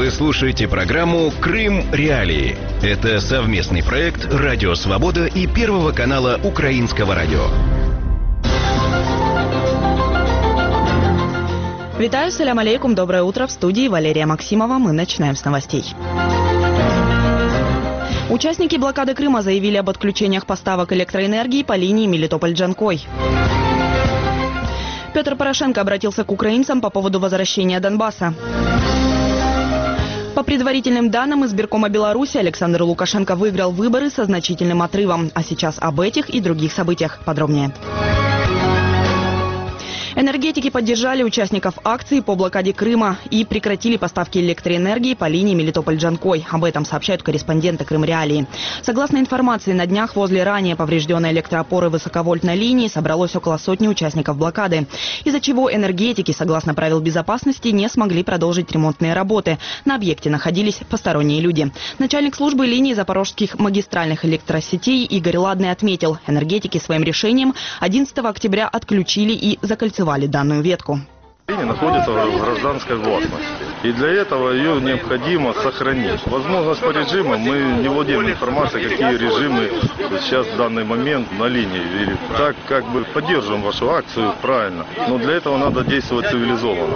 Вы слушаете программу «Крым Реалии». Это совместный проект «Радио Свобода» и Первого канала Украинского радио. Витаю, салям алейкум, доброе утро. В студии Валерия Максимова. Мы начинаем с новостей. Участники блокады Крыма заявили об отключениях поставок электроэнергии по линии Мелитополь-Джанкой. Петр Порошенко обратился к украинцам по поводу возвращения Донбасса. По предварительным данным избиркома Беларуси, Александр Лукашенко выиграл выборы со значительным отрывом. А сейчас об этих и других событиях подробнее. Энергетики поддержали участников акции по блокаде Крыма и прекратили поставки электроэнергии по линии Мелитополь-Джанкой. Об этом сообщают корреспонденты Крым Реалии. Согласно информации, на днях возле ранее поврежденной электроопоры высоковольтной линии собралось около сотни участников блокады, из-за чего энергетики, согласно правил безопасности, не смогли продолжить ремонтные работы. На объекте находились посторонние люди. Начальник службы линии запорожских магистральных электросетей Игорь Ладный отметил, энергетики своим решением 11 октября отключили и закольцевали данную ветку. Линия находится в гражданской властности. И для этого ее необходимо сохранить. Возможность по режимам, мы не владеем информацией, какие режимы сейчас в данный момент на линии. И так как бы поддерживаем вашу акцию, правильно. Но для этого надо действовать цивилизованно.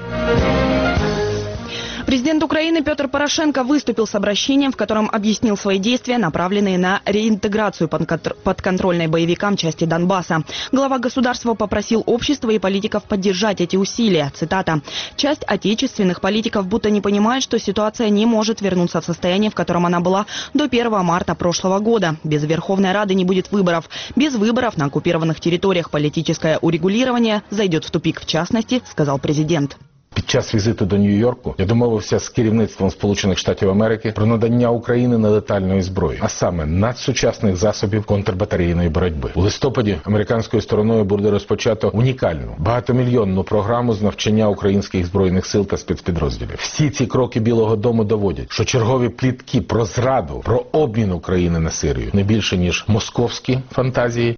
Президент Украины Петр Порошенко выступил с обращением, в котором объяснил свои действия, направленные на реинтеграцию подконтрольной боевикам части Донбасса. Глава государства попросил общество и политиков поддержать эти усилия. Цитата. «Часть отечественных политиков будто не понимает, что ситуация не может вернуться в состояние, в котором она была до 1 марта прошлого года. Без Верховной Рады не будет выборов. Без выборов на оккупированных территориях политическое урегулирование зайдет в тупик, в частности, сказал президент». Під час візиту до Нью-Йорку я домовився з керівництвом Сполучених Штатів Америки про надання Україні нелетальної зброї, а саме надсучасних засобів контрбатарейної боротьби. У листопаді американською стороною буде розпочато унікальну, багатомільйонну програму з навчання українських збройних сил та спецпідрозділів. Всі ці кроки Білого дому доводять, що чергові плітки про зраду, про обмін України на Сирію не більше, ніж московські фантазії.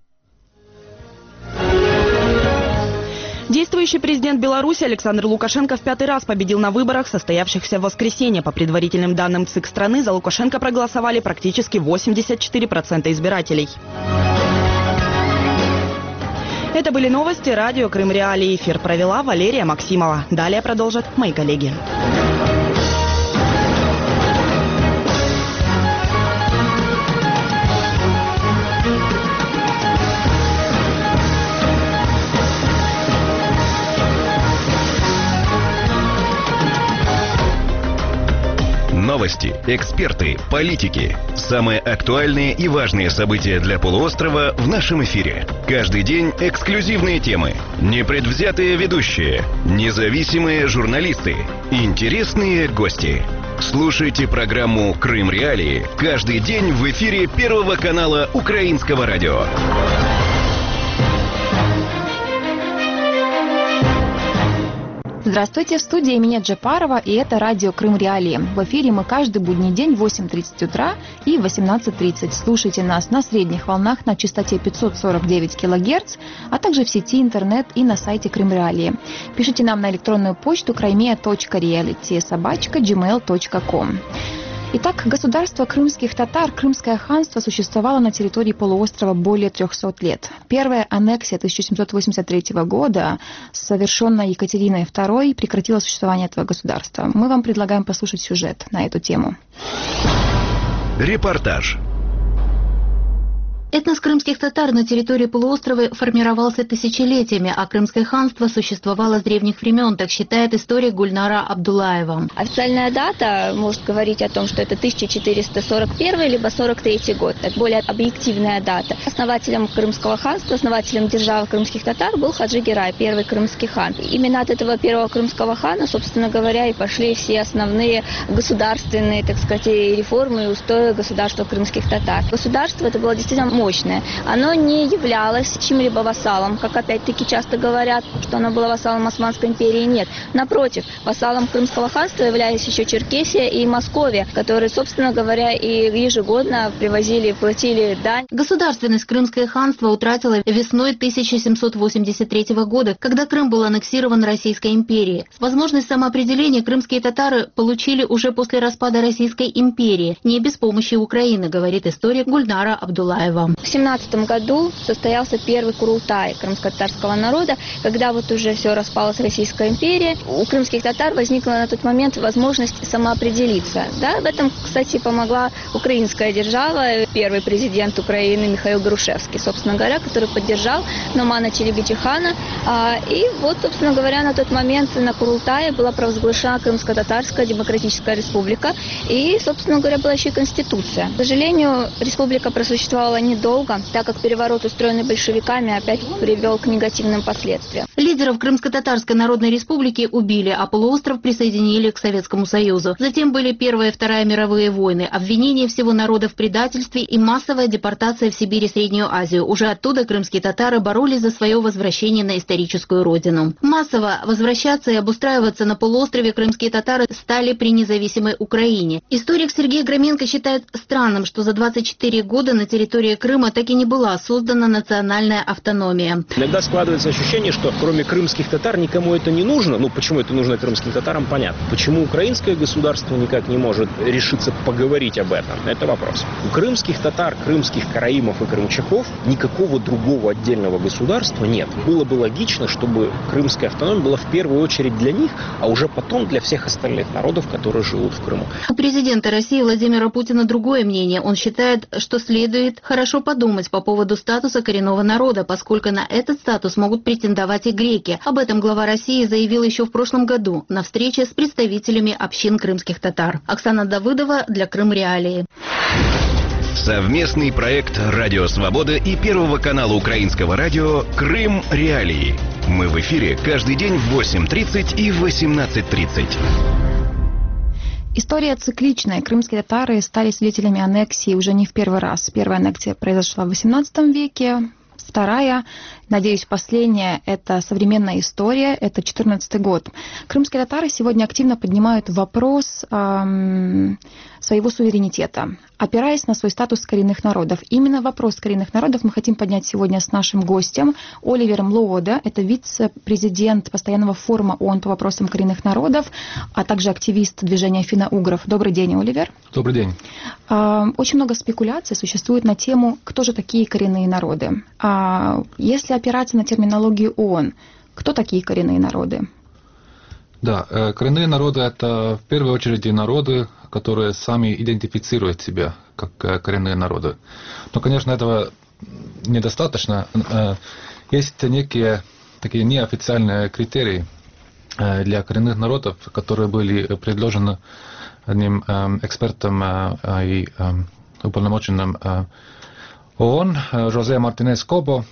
Действующий президент Беларуси Александр Лукашенко в 5-й раз победил на выборах, состоявшихся в воскресенье. По предварительным данным ЦИК страны, за Лукашенко проголосовали практически 84% избирателей. Это были новости радио Крым Реалии. Эфир провела Валерия Максимова. Далее продолжат мои коллеги. Новости, эксперты, политики. Самые актуальные и важные события для полуострова в нашем эфире. Каждый день эксклюзивные темы, непредвзятые ведущие, независимые журналисты, интересные гости. Слушайте программу «Крым Реалии» каждый день в эфире Первого канала Украинского радио. Здравствуйте, в студии Эмине Джапарова, и это радио «Крым Реалии». В эфире мы каждый будний день в 8:30 утра и 18:30. Слушайте нас на средних волнах на частоте 549 кГц, а также в сети интернет и на сайте Крым Реалии. Пишите нам на электронную почту krymia.reality@gmail.com. Итак, государство крымских татар, Крымское ханство, существовало на территории полуострова более 300 лет. Первая аннексия 1783 года, совершенная Екатериной II, прекратила существование этого государства. Мы вам предлагаем послушать сюжет на эту тему. Репортаж. Этнос крымских татар на территории полуострова формировался тысячелетиями, а Крымское ханство существовало с древних времен, так считает историк Гульнара Абдулаева. Официальная дата может говорить о том, что это 1441 либо 43 год. Это более объективная дата. Основателем Крымского ханства, основателем державы крымских татар был Хаджи Герай, первый крымский хан. Именно от этого первого крымского хана, собственно говоря, и пошли все основные государственные, так сказать, реформы и устои государства крымских татар. Государство это было действительно мощное. Оно не являлось чьим-либо вассалом, как опять-таки часто говорят, что оно было вассалом Османской империи. Нет. Напротив, вассалом Крымского ханства являлись еще Черкесия и Московия, которые, собственно говоря, и ежегодно привозили, платили дань. Государственность Крымское ханство утратило весной 1783 года, когда Крым был аннексирован Российской империей. Возможность самоопределения крымские татары получили уже после распада Российской империи, не без помощи Украины, говорит историк Гульнара Абдулаева. В 17 году состоялся первый курултай крымско-татарского народа, когда вот уже все распалось Российская империя. У крымских татар возникла на тот момент возможность самоопределиться. Да, в этом, кстати, помогла украинская держава, первый президент Украины Михаил Грушевский, собственно говоря, который поддержал Номана Челебиджи-хана. И вот, собственно говоря, на тот момент на Курултае была провозглашена Крымско-татарская демократическая республика и, собственно говоря, была еще и конституция. К сожалению, республика просуществовала недолго, так как переворот, устроенный большевиками, опять привел к негативным последствиям. Лидеров Крымско-татарской народной республики убили, а полуостров присоединили к Советскому Союзу. Затем были Первая и Вторая мировые войны, обвинение всего народа в предательстве и массовая депортация в Сибирь и Среднюю Азию. Уже оттуда крымские татары боролись за свое возвращение на историческую родину. Массово возвращаться и обустраиваться на полуострове крымские татары стали при независимой Украине. Историк Сергей Громенко считает странным, что за 24 года на территории Крыма так и не была создана национальная автономия. Иногда складывается ощущение, что кроме крымских татар никому это не нужно. Ну, почему это нужно крымским татарам, понятно. Почему украинское государство никак не может решиться поговорить об этом? Это вопрос. У крымских татар, крымских караимов и крымчаков никакого другого отдельного государства нет. Было бы логично, чтобы крымская автономия была в первую очередь для них, а уже потом для всех остальных народов, которые живут в Крыму. У президента России Владимира Путина другое мнение. Он считает, что следует хорошо подумать по поводу статуса коренного народа, поскольку на этот статус могут претендовать и греки. Об этом глава России заявил еще в прошлом году на встрече с представителями общин крымских татар. Оксана Давыдова для Крым Реалии. Совместный проект «Радио Свобода» и Первого канала Украинского радио «Крым Реалии». Мы в эфире каждый день в 8:30 и 18:30. История цикличная. Крымские татары стали свидетелями аннексии уже не в первый раз. Первая аннексия произошла в XVIII веке. Вторая, надеюсь, последняя, это современная история, это 14-й год. Крымские татары сегодня активно поднимают вопрос своего суверенитета, опираясь на свой статус коренных народов. Именно вопрос коренных народов мы хотим поднять сегодня с нашим гостем Оливером Лоода. Это вице-президент постоянного форума ООН по вопросам коренных народов, а также активист движения финно-угров. Добрый день, Оливер. Добрый день. Очень много спекуляций существует на тему, кто же такие коренные народы. Если опираться на терминологию ООН, кто такие коренные народы? Да, коренные народы – это в первую очередь народы, которые сами идентифицируют себя как коренные народы. Но, конечно, этого недостаточно. Есть некие такие неофициальные критерии для коренных народов, которые были предложены одним экспертом и уполномоченным ООН Жозе Мартинес Кобо.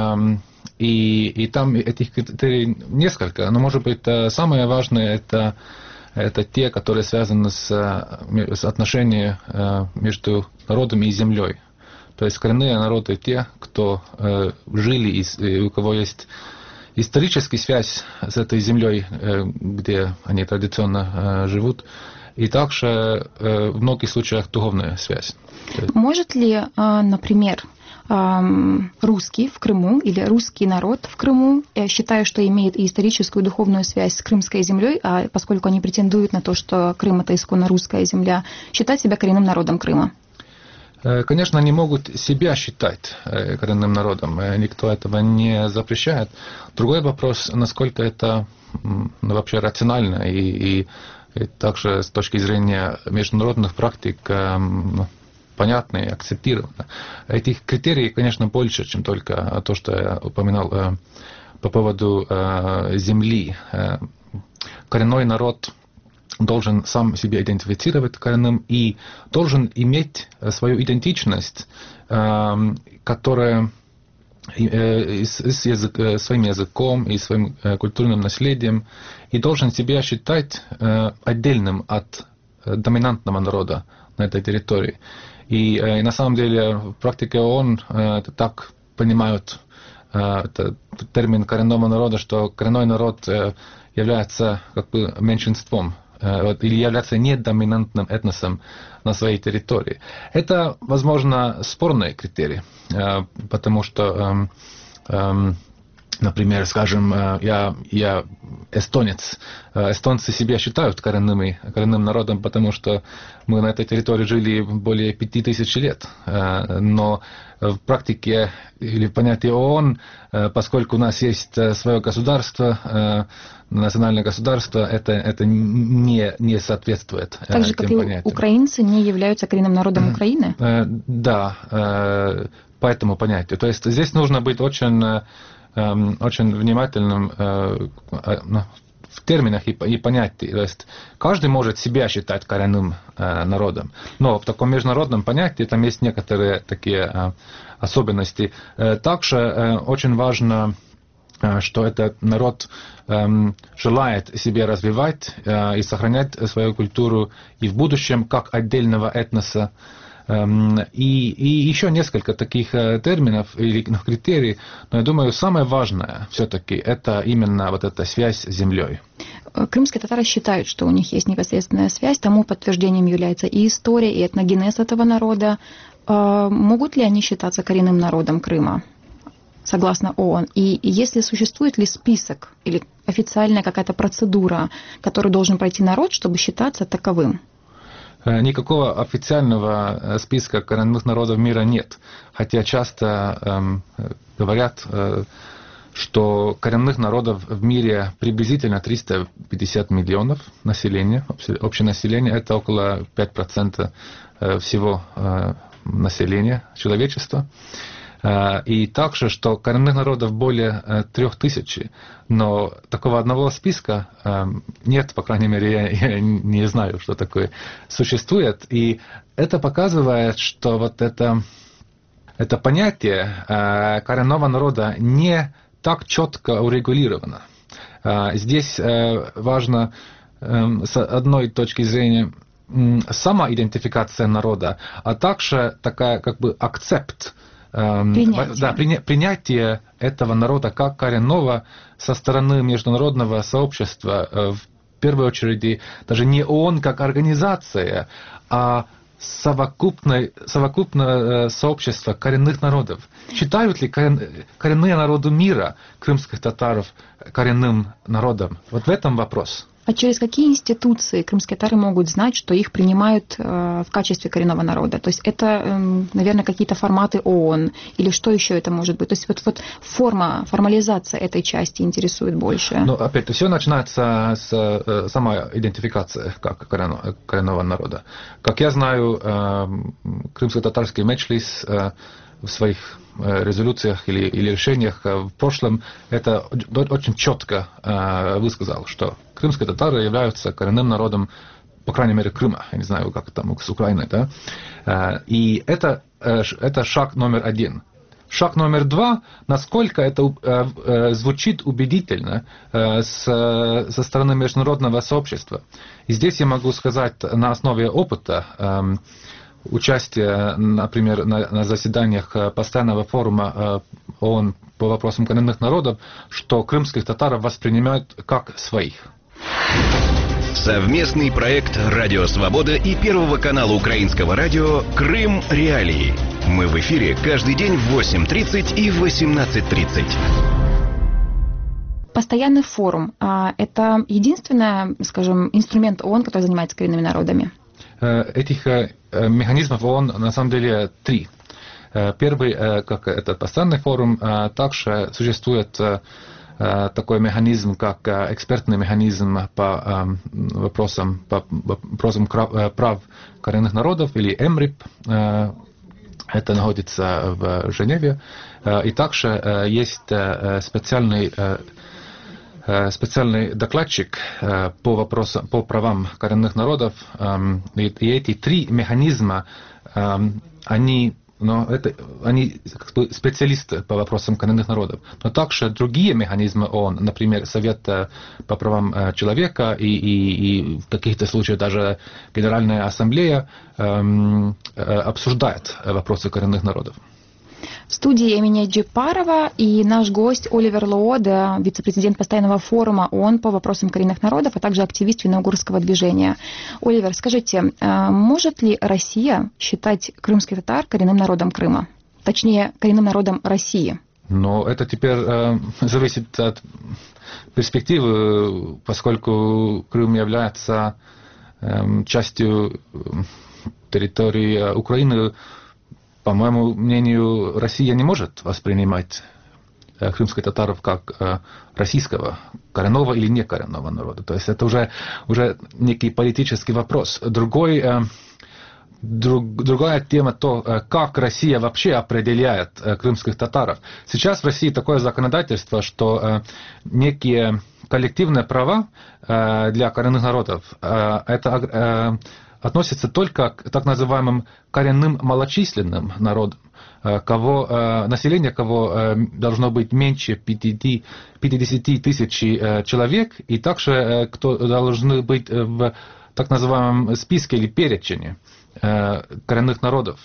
И там этих критерий несколько, но, может быть, самое важное это те, которые связаны с отношением между народом и землей. То есть коренные народы те, кто жили и у кого есть историческая связь с этой землей, где они традиционно живут, и также в многих случаях духовная связь. Может ли, например, русский в Крыму или русский народ в Крыму, я считаю, что имеет и историческую и духовную связь с крымской землей, а поскольку они претендуют на то, что Крым – это исконно русская земля, считать себя коренным народом Крыма? Конечно, они могут себя считать коренным народом, никто этого не запрещает. Другой вопрос, насколько это вообще рационально и также с точки зрения международных практик понятно и акцептировано. Этих критерий, конечно, больше, чем только то, что я упоминал по поводу земли. Коренной народ должен сам себя идентифицировать коренным и должен иметь свою идентичность, которая своим языком и своим культурным наследием, и должен себя считать отдельным от доминантного народа, на этой территории. И на самом деле в практике ООН это так понимают это термин коренного народа, что коренной народ является как бы меньшинством или является недоминантным этносом на своей территории. Это, возможно, спорный критерий, потому что, например, скажем, я эстонец. Эстонцы себя считают коренным народом, потому что мы на этой территории жили более 5000 лет. Но в практике или в понятии ООН, поскольку у нас есть свое государство, национальное государство, это не соответствует так же, как понятиям. И украинцы не являются коренным народом Украины? Да, по этому понятию. То есть здесь нужно быть очень внимательным в терминах и понятиях. То есть каждый может себя считать коренным народом, но в таком международном понятии там есть некоторые такие особенности. Также очень важно, что этот народ желает себя развивать и сохранять свою культуру и в будущем как отдельного этноса. И еще несколько таких терминов или критерий, но я думаю, самое важное все-таки это именно вот эта связь с землей. Крымские татары считают, что у них есть непосредственная связь, тому подтверждением является и история, и этногенез этого народа. Могут ли они считаться коренным народом Крыма, согласно ООН? И если существует ли список или официальная какая-то процедура, которую должен пройти народ, чтобы считаться таковым? Никакого официального списка коренных народов мира нет. Хотя часто говорят, что коренных народов в мире приблизительно 350 миллионов населения. Общее население это около 5% всего населения человечества. И также, что коренных народов более 3000, но такого одного списка нет, по крайней мере, я не знаю, что такое существует. И это показывает, что вот это понятие коренного народа не так четко урегулировано. Здесь важно с одной точки зрения самоидентификация народа, а также такая как бы акцепт, принятие этого народа как коренного со стороны международного сообщества, в первую очередь даже не ООН как организация, а совокупное сообщество коренных народов. Считают ли коренные народы мира крымских татаров коренным народом? Вот в этом вопрос. А через какие институции крымские татары могут знать, что их принимают в качестве коренного народа? То есть это, наверное, какие-то форматы ООН или что еще это может быть? То есть вот формализация этой части интересует больше. Ну, опять, все начинается с самоидентификации как коренного народа. Как я знаю, крымско-татарский меджлис в своих резолюциях или решениях в прошлом это очень четко высказал, что крымские татары являются коренным народом, по крайней мере, Крыма. Я не знаю, как там с Украиной, да? И это шаг номер 1. Шаг номер 2, насколько это звучит убедительно со стороны международного сообщества. И здесь я могу сказать на основе опыта участие, например, на заседаниях постоянного форума ООН по вопросам коренных народов, что крымских татаров воспринимают как своих. Совместный проект «Радио Свобода» и Первого канала украинского радио «Крым. Реалии». Мы в эфире каждый день в 8:30 и в 18:30. Постоянный форум – это единственный, скажем, инструмент ООН, который занимается коренными народами? Этих механизмов ООН на самом деле 3. Первый, как этот постоянный форум, также существует такой механизм, как экспертный механизм по вопросам прав коренных народов, или ЭМРИП. Это находится в Женеве. И также есть специальный докладчик по правам коренных народов. И эти 3 механизма, они но они как бы специалисты по вопросам коренных народов. Но также другие механизмы ООН, например, Совет по правам человека и в каких-то случаях даже Генеральная Ассамблея обсуждает вопросы коренных народов. В студии Эмине Джипарова и наш гость Оливер Лоода, вице-президент постоянного форума ООН по вопросам коренных народов, а также активист финно-угорского движения. Оливер, скажите, может ли Россия считать крымских татар коренным народом Крыма? Точнее, коренным народом России? Но это теперь зависит от перспективы, поскольку Крым является частью территории Украины. По моему мнению, Россия не может воспринимать крымских татаров как российского, коренного или некоренного народа. То есть это уже некий политический вопрос. Другая тема то, как Россия вообще определяет крымских татаров. Сейчас в России такое законодательство, что некие коллективные права для коренных народов это относится только к так называемым коренным малочисленным народам, население кого должно быть меньше 50 тысяч человек, и также кто должны быть в так называемом списке или перечне коренных народов.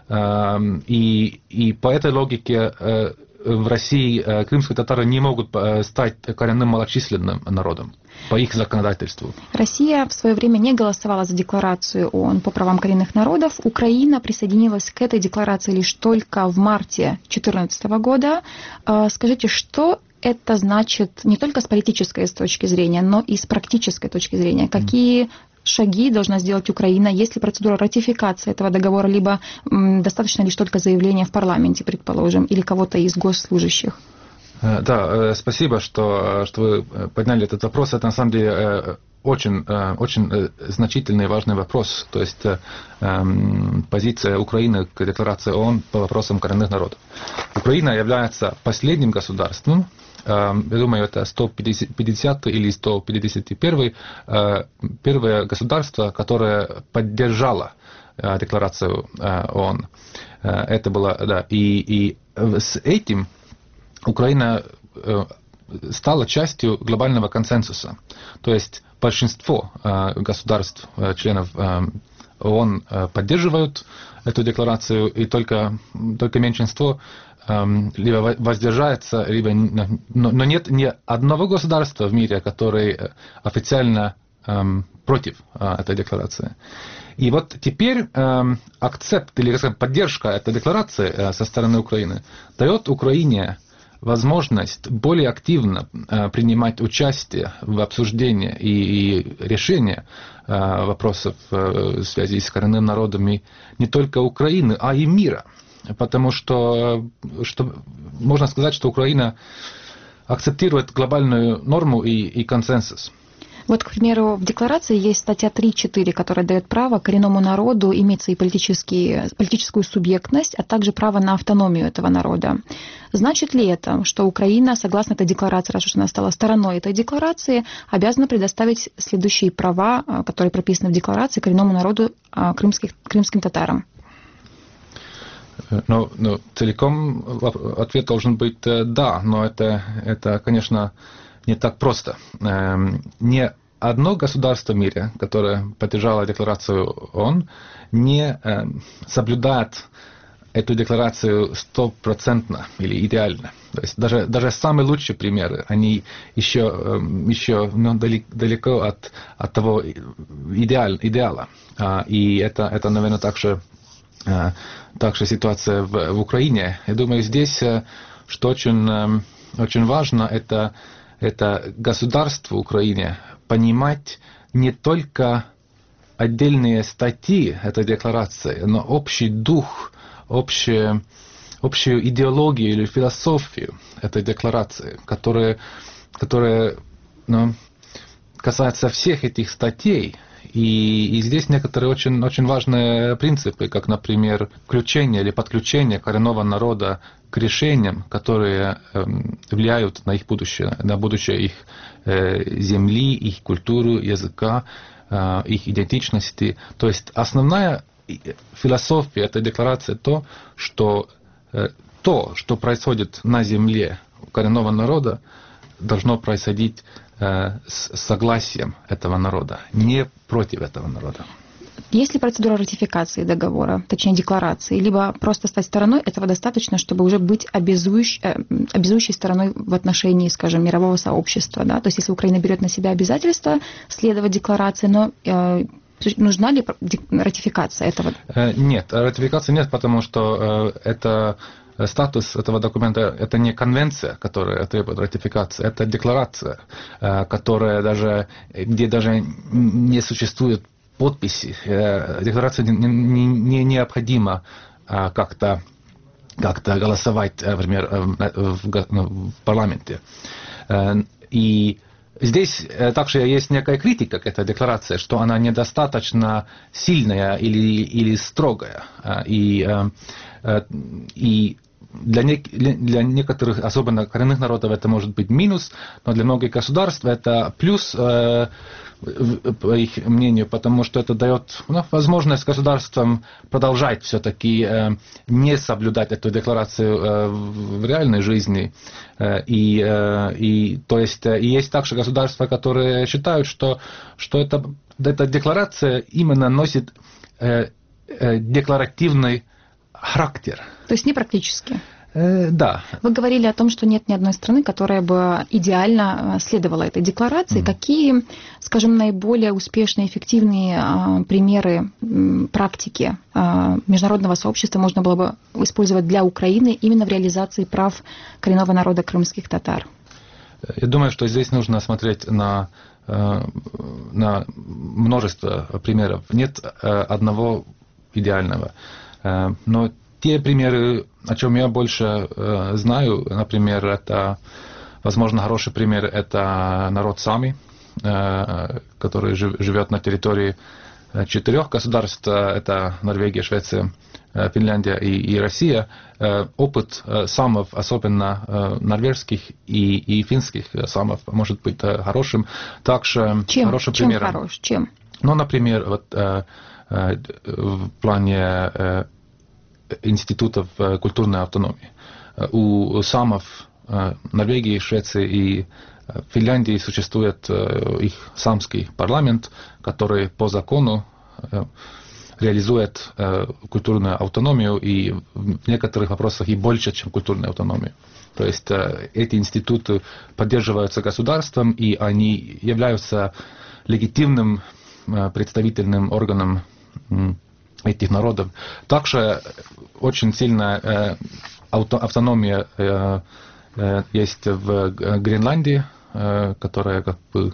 И по этой логике в России крымские татары не могут стать коренным малочисленным народом по их законодательству. Россия в свое время не голосовала за декларацию ООН по правам коренных народов. Украина присоединилась к этой декларации лишь только в марте 2014 года. Скажите, что это значит не только с политической точки зрения, но и с практической точки зрения? Какие шаги должна сделать Украина, есть ли процедура ратификации этого договора, либо достаточно лишь только заявления в парламенте, предположим, или кого-то из госслужащих? Да, спасибо, что вы подняли этот вопрос. Это на самом деле очень значительный и важный вопрос. То есть позиция Украины к декларации ООН по вопросам коренных народов. Украина является последним государством, я думаю, это 150 или 151 первое государство, которое поддержало декларацию ООН. Это было, да, и с этим Украина стала частью глобального консенсуса. То есть большинство государств, членов ООН поддерживают эту декларацию, и только меньшинство либо воздержается, либо... Но нет ни одного государства в мире, который официально против этой декларации. И вот теперь акцепт или поддержка этой декларации со стороны Украины дает Украине возможность более активно принимать участие в обсуждении и решении вопросов в связи с коренными народами не только Украины, а и мира. Потому что можно сказать, что Украина акцептирует глобальную норму и консенсус. Вот, к примеру, в декларации есть статья 3.4, которая дает право коренному народу иметь свои политическую субъектность, а также право на автономию этого народа. Значит ли это, что Украина, согласно этой декларации, раз уж она стала стороной этой декларации, обязана предоставить следующие права, которые прописаны в декларации, коренному народу, крымским татарам? Ну, целиком ответ должен быть да, но это, конечно, не так просто. Ни одно государство в мире, которое поддержало декларацию ООН, не соблюдает эту декларацию 100% или идеально. То есть даже самые лучшие примеры, они еще далеко от того идеала. И это, наверное, также ситуация в Украине. Я думаю, здесь, что очень важно, это государству Украине понимать не только отдельные статьи этой декларации, но общий дух, общую идеологию или философию этой декларации, которая касается всех этих статей. И здесь некоторые очень важные принципы, как, например, включение или подключение коренного народа к решениям, которые влияют на их будущее, на будущее их земли, их культуру, языка, их идентичности. То есть основная философия этой декларации то, что происходит на земле у коренного народа, должно происходить с согласием этого народа, не против этого народа. Есть ли процедура ратификации договора, точнее декларации, либо просто стать стороной, этого достаточно, чтобы уже быть обязующей стороной в отношении, скажем, мирового сообщества? Да? То есть если Украина берет на себя обязательство следовать декларации, но нужна ли ратификация этого? Нет, ратификации нет, потому что это... Статус этого документа – это не конвенция, которая требует ратификации, это декларация, где даже не существует подписи. Декларация не необходимо как-то голосовать, например, в парламенте. И здесь также есть некая критика к этой декларации, что она недостаточно сильная или строгая. И для некоторых, особенно коренных народов, это может быть минус, но для многих государств это плюс, по их мнению, потому что это дает возможность государствам продолжать все-таки не соблюдать эту декларацию в реальной жизни. И есть также государства, которые считают, что эта декларация именно носит декларативный характер. То есть не практически? Да. Вы говорили о том, что нет ни одной страны, которая бы идеально следовала этой декларации. Какие, скажем, наиболее успешные, эффективные примеры практики международного сообщества можно было бы использовать для Украины именно в реализации прав коренного народа крымских татар? Я думаю, что здесь нужно смотреть на множество примеров. Нет одного идеального. Но те примеры, о чем я больше знаю, например, это, возможно, хороший пример, это народ Сами, который живет на территории 4 государств, это Норвегия, Швеция, Финляндия и Россия. Опыт самов, особенно норвежских и финских самов, может быть хорошим. Также хорошим примером. Чем хорош? Чем? Ну, например, в плане институтов культурной автономии. У самов Норвегии, Швеции и Финляндии существует их самский парламент, который по закону реализует культурную автономию и в некоторых вопросах и больше, чем культурную автономию. То есть эти институты поддерживаются государством, и они являются легитимным представительным органом этих народов. Также очень сильная автономия есть в Гренландии, которая как бы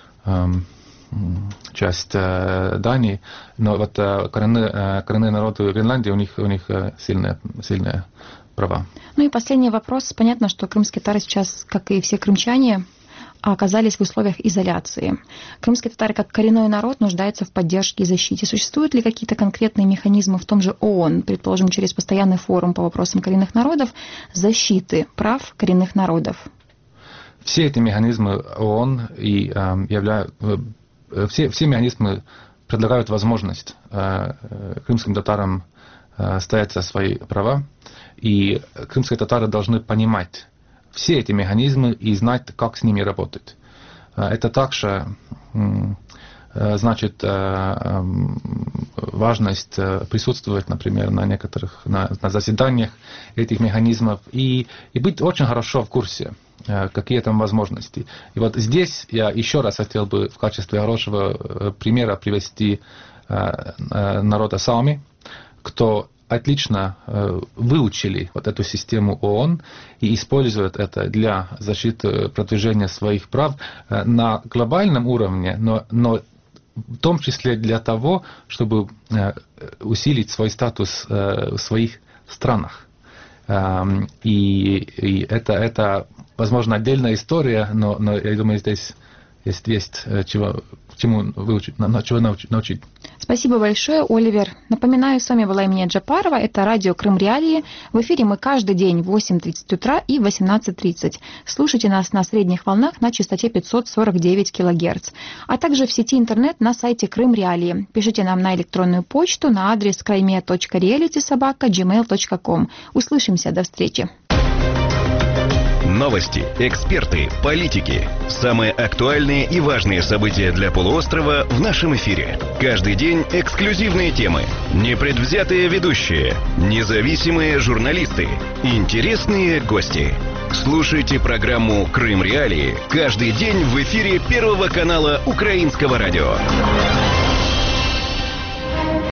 часть Дании, но вот коренные народы Гренландии, у них сильные права. Ну и последний вопрос. Понятно, что крымские татары сейчас, как и все крымчане, оказались в условиях изоляции. Крымские татары, как коренной народ, нуждаются в поддержке и защите. Существуют ли какие-то конкретные механизмы в том же ООН, предположим, через постоянный форум по вопросам коренных народов, защиты прав коренных народов? Все эти механизмы ООН все механизмы предлагают возможность крымским татарам стоять за свои права, и крымские татары должны понимать все эти механизмы и знать, как с ними работать. Это также значит важность присутствовать, например, на заседаниях этих механизмов и быть очень хорошо в курсе, какие там возможности. И вот здесь я еще раз хотел бы в качестве хорошего примера привести народа Сами, кто отлично выучили вот эту систему ООН и используют это для защиты, продвижения своих прав на глобальном уровне, но в том числе для того, чтобы усилить свой статус в своих странах. И это, возможно, отдельная история, но я думаю, здесь есть чему научить. Спасибо большое, Оливер. Напоминаю, с вами была Эминия Джапарова. Это радио Крым Реалии. В эфире мы каждый день в 8:30 утра и 18:30. Слушайте нас на средних волнах на частоте 549 кГц. А также в сети интернет на сайте Крым Реалии. Пишите нам на электронную почту на адрес krime.reality@gmail.com. Услышимся. До встречи. Новости, эксперты, политики. Самые актуальные и важные события для полуострова в нашем эфире. Каждый день эксклюзивные темы, непредвзятые ведущие, независимые журналисты, интересные гости. Слушайте программу «Крым Реалии» каждый день в эфире Первого канала Украинского радио.